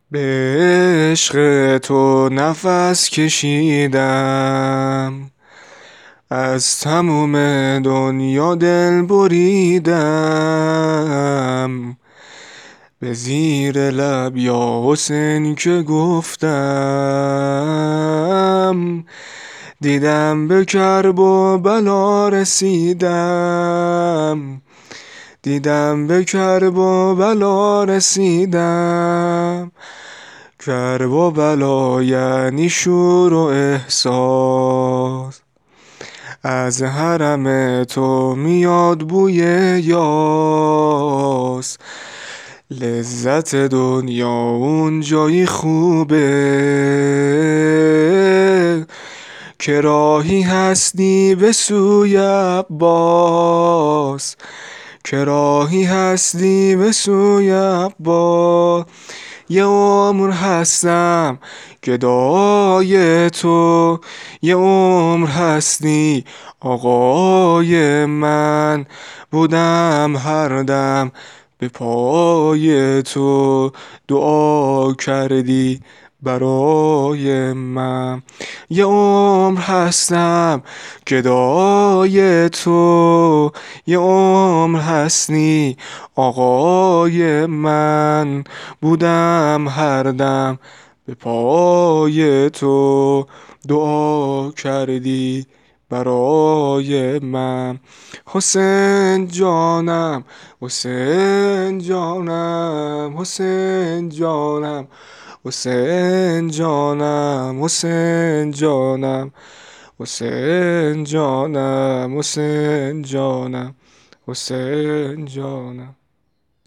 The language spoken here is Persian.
به عشق تو نفس کشیدم، از تموم دنیا دل بریدم. به زیر لب یا حسین که گفتم، دیدم به کرب و بلا رسیدم. دیدم به کرب و بلا رسیدم. کرب و بلا یعنی شور و احساس، از حرم تو میاد بوی یاس. لذت دنیا اون جایی خوبه که راهی هستی به سوی عباس. که راهی هستی به سوی عباس. یه عمر هستم گدای تو، یه عمر هستی آقای من. بودم هر دم به پای تو، دعا کردی برای من. یه عمر هستم گدای تو، یه عمر هستی آقای من. بودم هر دم به پای تو، دعا کردی برای من. حسین جانم، حسین جانم، حسین جانم، حسین جانم، حسین جانم، حسین جانم، حسین جانم، حسین جانم.